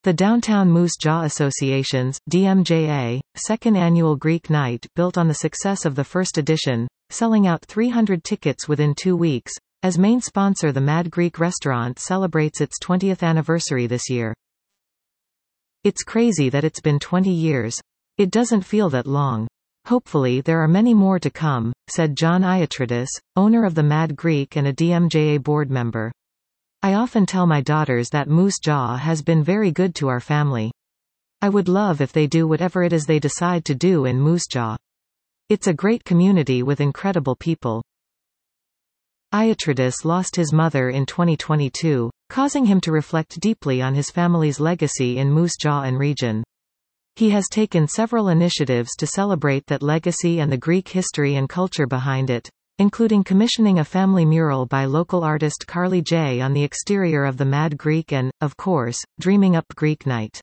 The Downtown Moose Jaw Association's DMJA, second annual Greek Night built on the success of the first edition, selling out 300 tickets within 2 weeks. As main sponsor, the Mad Greek restaurant celebrates its 20th anniversary this year. It's crazy that it's been 20 years. It doesn't feel that long. Hopefully there are many more to come, said John Iatridis, owner of the Mad Greek and a DMJA board member. I often tell my daughters that Moose Jaw has been very good to our family. I would love if they do whatever it is they decide to do in Moose Jaw. It's a great community with incredible people. Iatridis lost his mother in 2022, causing him to reflect deeply on his family's legacy in Moose Jaw and region. He has taken several initiatives to celebrate that legacy and the Greek history and culture behind it, including commissioning a family mural by local artist Carly J. on the exterior of the Mad Greek and, of course, dreaming up Greek Night.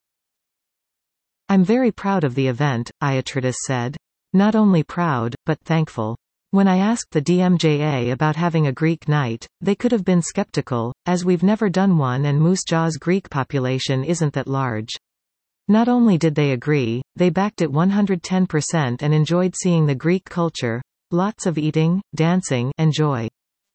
I'm very proud of the event, Iatridis said. Not only proud, but thankful. When I asked the DMJA about having a Greek Night, they could have been skeptical, as we've never done one and Moose Jaw's Greek population isn't that large. Not only did they agree, they backed it 110% and enjoyed seeing the Greek culture. Lots of eating, dancing, and joy.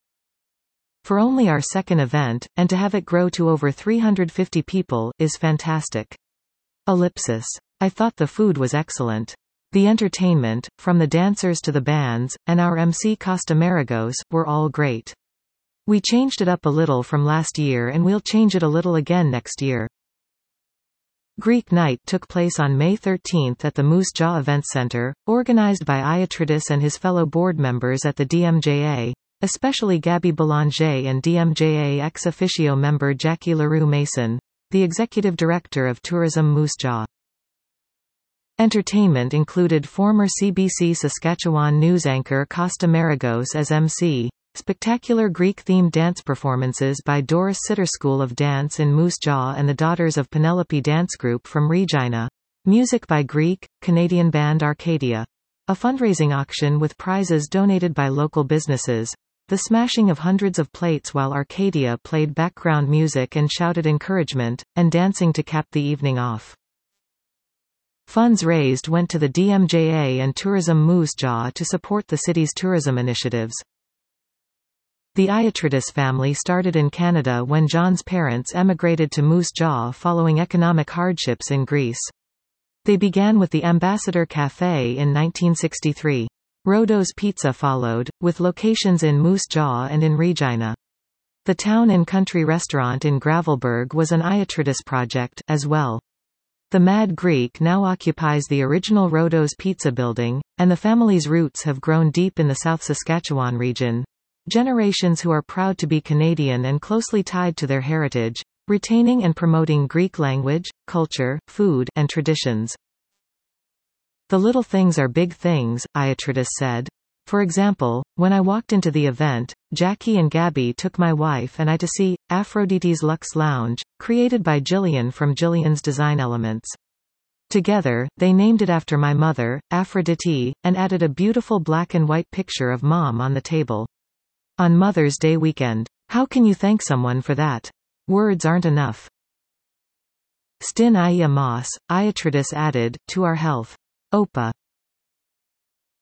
For only our second event, and to have it grow to over 350 people, is fantastic. Ellipsis. I thought the food was excellent. The entertainment, from the dancers to the bands, and our MC Costa Maragos, were all great. We changed it up a little from last year and we'll change it a little again next year. Greek Night took place on May 13 at the Moose Jaw Event Center, organized by Iatridis and his fellow board members at the DMJA, especially Gabby Boulanger and DMJA ex officio member Jackie LaRue Mason, the executive director of Tourism Moose Jaw. Entertainment included former CBC Saskatchewan news anchor Costa Maragos as MC, spectacular Greek-themed dance performances by Doris Sitter School of Dance in Moose Jaw and the Daughters of Penelope Dance Group from Regina. Music by Greek, Canadian band Arcadia. A fundraising auction with prizes donated by local businesses. The smashing of hundreds of plates while Arcadia played background music and shouted encouragement, and dancing to cap the evening off. Funds raised went to the DMJA and Tourism Moose Jaw to support the city's tourism initiatives. The Iatridis family started in Canada when John's parents emigrated to Moose Jaw following economic hardships in Greece. They began with the Ambassador Café in 1963. Rodo's Pizza followed, with locations in Moose Jaw and in Regina. The Town and Country restaurant in Gravelburg was an Iatridis project, as well. The Mad Greek now occupies the original Rodo's Pizza building, and the family's roots have grown deep in the South Saskatchewan region. Generations who are proud to be Canadian and closely tied to their heritage, retaining and promoting Greek language, culture, food, and traditions. The little things are big things, Iatridis said. For example, when I walked into the event, Jackie and Gabby took my wife and I to see Aphrodite's Luxe Lounge, created by Jillian from Jillian's Design Elements. Together, they named it after my mother, Aphrodite, and added a beautiful black and white picture of Mom on the table. On Mother's Day weekend. How can you thank someone for that? Words aren't enough. Stin Ia Moss, Iatridis added, to our health. Opa.